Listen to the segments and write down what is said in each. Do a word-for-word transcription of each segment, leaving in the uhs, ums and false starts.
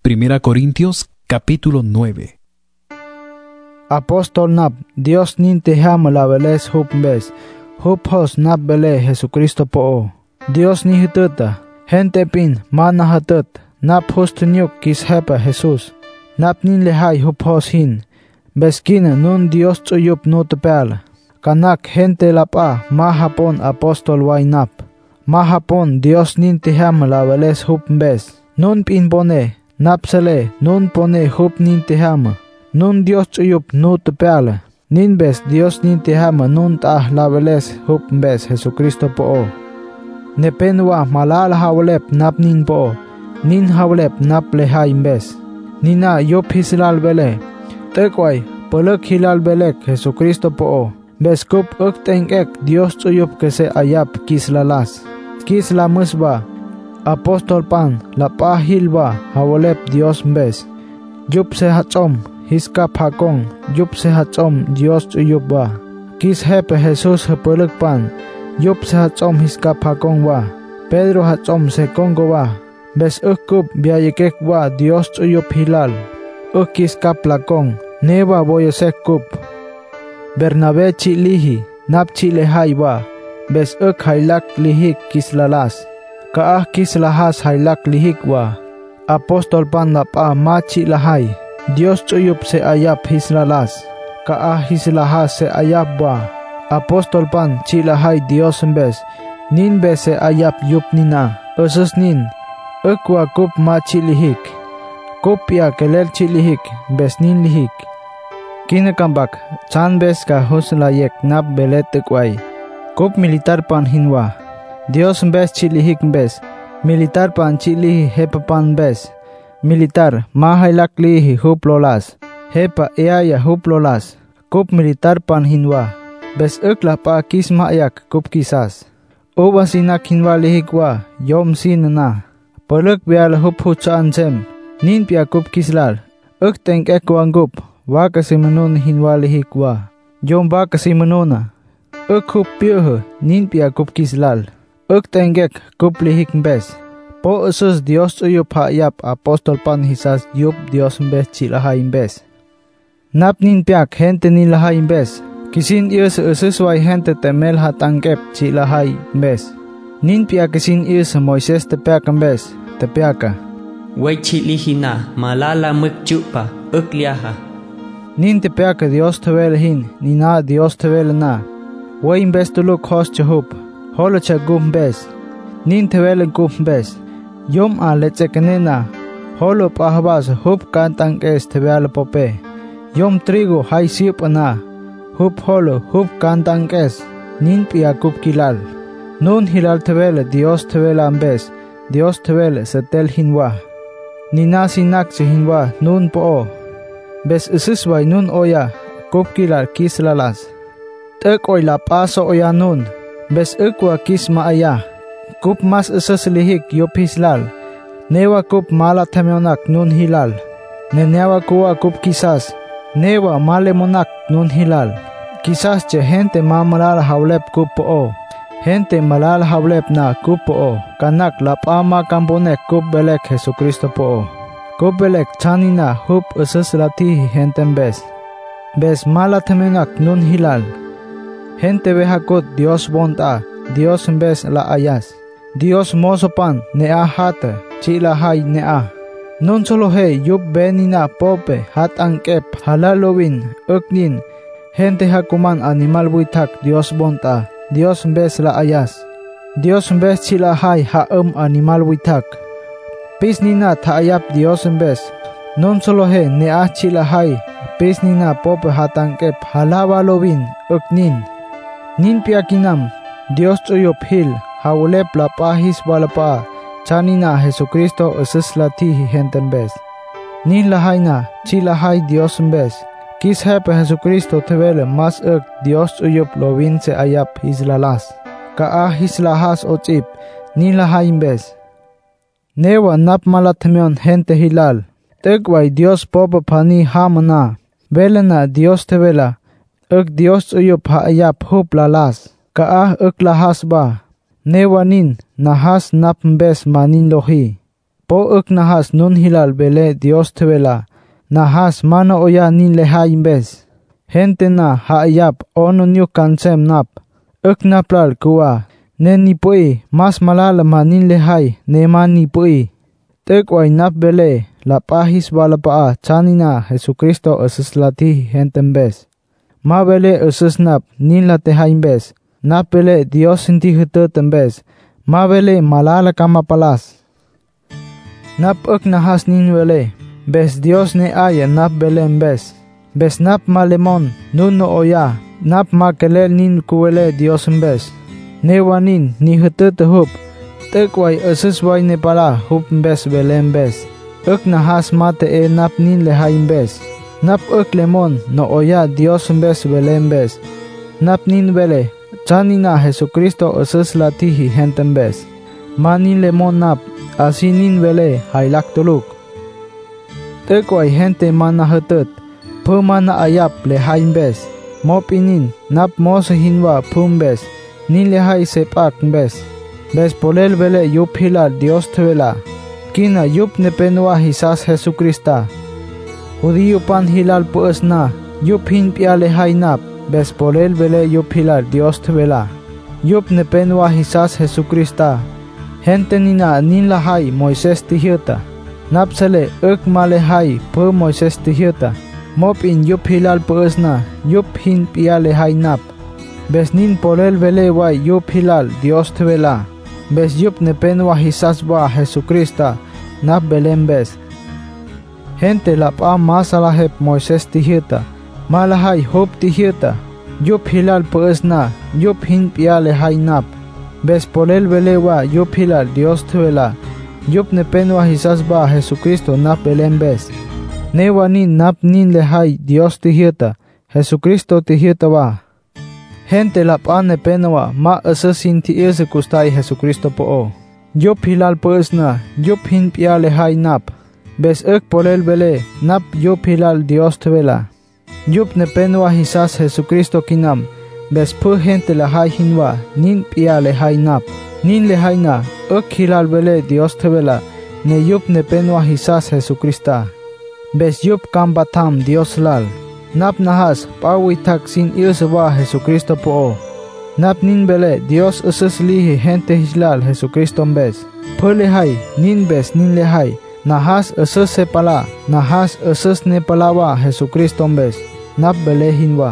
Primera Corintios capítulo nueve. Apóstol nap, Dios nin te hama la veles hup mbes, hup hos nap bele Jesucristo po. Dios ni hituta, gente pin, mana hatut, nap hustuniuk kis hepa Jesus. Nap nin lehai hup hos hin, beskina nun Dios tsuyup no te perla. Kanak gente lapa, mahapon apóstol way nap. Mahapon Dios nin te hama la veles hup mbes, nun pin pone, nap sele, nun pone hup nin te hama. Nun Dios tsuyup no te perla. Nin bes Dios nin te hama nun ta la veles hup mbes Jesucristo po. Nepenwa malala hawlep nap nin po. Nin hawlep nap lehai mbes. Nina yop hisilal bele. Tekway poluk hilal belek Jesucristo po. Bes kup uk tengek Dios tsuyup kese ayap kislalas. Kisla musba. Apostol pan la pahilba hawlep Dios mbes. Yup se hatzom. Hiska pakong, yup se hatzom Dios tsuyup ba. Kis hepe Jesus hepuluk pan, yup se hatzom hiska pakong ba. Pedro hatzom se kongo ba. Bes ukup biayekek ba Dios tsuyup hilal. Ukis kaplakong, neba boyosek kup. Bernabe chi lihi, nap chi lehai ba. Bes uk hailak lihik kislalas. Kaah kislahas hailak lihik ba. Apostol pan lapa ma chi lahai. Dios tsuyup se ayap hislalas. Kaah hislahas se ayap ba. Apostol pan chilahai Dios mbes. Nin be se ayap yup nina. Usus nin. Ukwa kup ma chilihik. Kup ya kelel chilihik. Bes nin lihik. Kinakambak. Chan bes ka huslayek nap belet ukway. Kup militar pan hinwa. Dios mbes chilihik mbes. Militar pan chilihi hepapan mbes. Militar, mahailak lihi hup lolas. Hepa eaya hup lolas. Kup militar pan hinwa. Bes ukla pa kis maayak kup kisas. Uba sinak hinwa lihikwa, yom sinana. Poluk bial hup hutsaan sem. Nin pia kup kislal. Uk teng ekwang waka si menun hinwa lihikwa. Yom waka si menuna. Uk hup piuhu, nin pia kup kislal. Uk tengek kup lihik mbes. Po usus Dios tsuyup hayap apostol pan hisas yup Dios mbes chilahai mbes. Nap nin piak gente ni lahai mbes. Kisin ius usus way gente temel hatangkep chilahai mbes. Nin piak kisin ius Moises te piak mbes. Te piaka. Way chilihina malala mukchupa ukliaha. Nin te piaka Dios tewel hin. Nina Dios tewel na. Way mbes tuluk hos chahup. Holo chagup mbes. Nin tewel gup mbes. Yom a leczekenena, holo pahabas hup kantang es tebeal pope. Yom trigo hay siup na, hup holo hup kantang es, nin pia kup kilal. Nun hilal tebele Dios tebele ambes, Dios tebele setel hinwa. Nina sinak se hinwa nun po. Bes isusway nun oya, kup kilal kislalas. Tek oy la paso oya nun, bes ukwa kis maaya. Kup mas usas lihik yup hislal. Newa kup mala temyonak nun hilal. Nenewa kuwa kup kisas. Newa male monak nun hilal. Kisas che gente ma malal hawlep kup po. Gente malal hawlep na kup po. Kanak lapama kamponek kup belek Jesucristo po. Kup belek chanina hup usas latihi gente bes. Bes mala temyonak nun hilal. Gente behakut Dios bonta. Dios mbes la ayas. Dios mosopan nea hata chilahai nea. Non solo he yup benina pope hat angkep halalowin uknin. Gente hakuman animal buitak Dios bonta. Dios mbes la ayas. Dios mbes chilahai haum animal buitak. Pis nina taayap Dios mbes. Non solo he nea chilahai. Pis nina pope hat angkep halabalowin uknin. Nin piakinam. Dios tsuyup hil, hawlep la pahis balapa, chanina Jesucristo usus latihi henten bes. Nin lahaina, chilahai Dios mbes. Kis hepe Jesucristo tevele mas uk Dios tsuyup lovin se ayap hislalas. Kaa hislahas ochip, nin lahai mbes. Newa nap malatemion gente hilal. Tekway Dios popa pani hamana. Velena Dios tevela, uk Dios tsuyup ha ayap hup lalas. Kaah uk lahas ba. Newanin nahas nap mbes manin lohi. Po uk nahas nun hilal bele Dios tevela. Nahas mana oya nin lehai imbes. Gente na haayap ono nyuk kansem nap. Uk naplal kuwa. Nen ni pui mas malala manin lehai neman ni pui. Tek way nap bele la pahis wala paa chanina Jesucristo asus lati hentembes. Ma bele asus nap nin la tehaimbes. Nap bele Dios inti hututembes. Ma bele malala kama palas. Nap uk nahas nin bele. Bes Dios ne aya nap bele mbes. Bes nap malemon nun no oya. Nap makelel nin kuwele Dios mbes. Ne wanin ni hutut hup. Tek way asus way ne pala hup mbes bele mbes. Uk nahas mate e nap nin lehai mbes. Nap uk lemon no oya Dios mbes bele mbes. Nap nin bele. Chanina Jesucristo asus latihi hentembes. Manin lemon nap. Asinin bele hailak tuluk. Tek way gente mana hutut. Pu mana ayap lehai mbes. Mopinin nap mos hinwa pumbes. Nin lehai sepak mbes. Bes polel bele yup hilal Dios tevela. Kina yup nepenwa hisas Jesucrista. Judío pan hilal pues na. Yup hin pia lehai nap. Bes polel bele yup hilal Dios tevela. Yup nepenwa hisas Jesucrista. Gente nina nin lahai Moises tihyuta. Nap sele uk malehai pu Moises tihyuta. Mop in yup hilal pues na. Yup hin pia lehai nap. Bes nin polel bele way yup hilal Dios tevela. Bes yup nepenwa hisas ba Jesucrista. Nap belem bes. Gente la pa masalahep Moises tihyuta. Malahai hop tihyuta. Yup hilal pues na. Yup hin pia lehai nap. Bes polel bele wa yup hilal Dios tevela. Yup nepenwa hisas ba Jesucristo nap belem bes. Ne wanin nap nin lehai Dios tihyuta. Jesucristo tihyuta wa. Gente la pa nepenwa ma asasin ti ese kustai Jesucristo po. Yup hilal pues na. Yup hin pia lehai nap. Bes uk polel bele nap yup hilal Dios tevela. Yup nepenwa hisas Jesucristo kinam. Bes pu gente lehai hinwa nin pia lehai nap. Nin lehai na uk hilal bele Dios tevela. Ne yup nepenwa hisas Jesucrista. Bes yup kambatam Dios lal. Nap nahas pawitak sin ilsewa Jesucristo po. Nap nin bele Dios asus lihi gente hislal Jesucristo mbes. Pu lehai nin bes nin lehai. Nahas asus se pala. Nahas asus ne palawa Jesucristo mbes. Nap bele hinwa.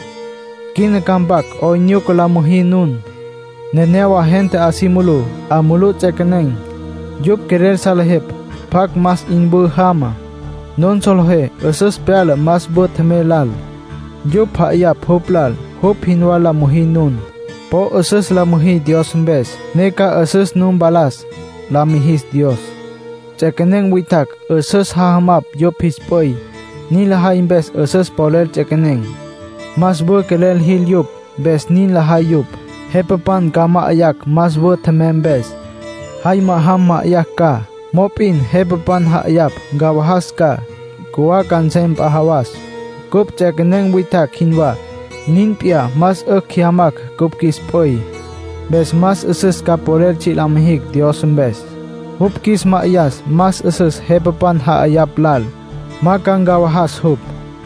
Kinakambak o nyukala muhinun. Nenewa gente asimulu. Amulu cekeneng. Yup kerer salahip. Pak mas inbu hama. Non solhe asus piala mas bot melal. Yup hayap hoplal. Hop hinwala muhinun. Po asus la muhi Dios mbes. Neka asus num balas. La mihis Dios. Cekeneng witak asus hahamap yup hispoy. Ni lahai mbes asus polel cekeneng. Mas bu kelel hil yup. Bes nin lahai yup. Hepapan kama ayak mas bu temembes. Hai maham ma ayak ka. Mopin hepapan hayap gawahas ka. Kuwa kansem pahawas. Kup cekeneng witak hinwa. Nin pia mas uk kiamak kup kispoy. Bes mas asus ka polel chilamhik Dios mbes. Hup kis maayas mas asus hepapan hayap lal. Makang gawahas hup.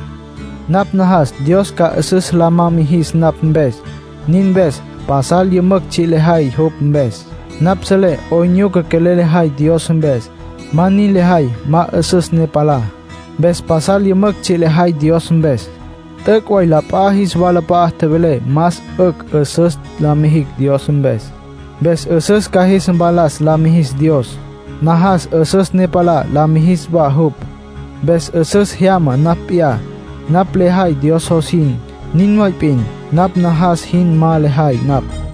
Nap nahas Dios ka asus lama mihis nap mbes. Nin bes pasal yumak chilehai hup mbes. Nap sele o nyo ka kelelehai Dios mbes. Mani lehai ma asus ne pala. Bes pasal yumak chilehai Dios mbes. Tek way la pahis wala paah tebele mas uk asus lamihik Dios mbes. Bes asus kahis balas lamihis Dios. Nahas asus ne pala lamihis ba hup. Bes asus hiama nap ya. Nap lehai Dios hosin. Nin pin. Nap nahas hin ma lehai nap.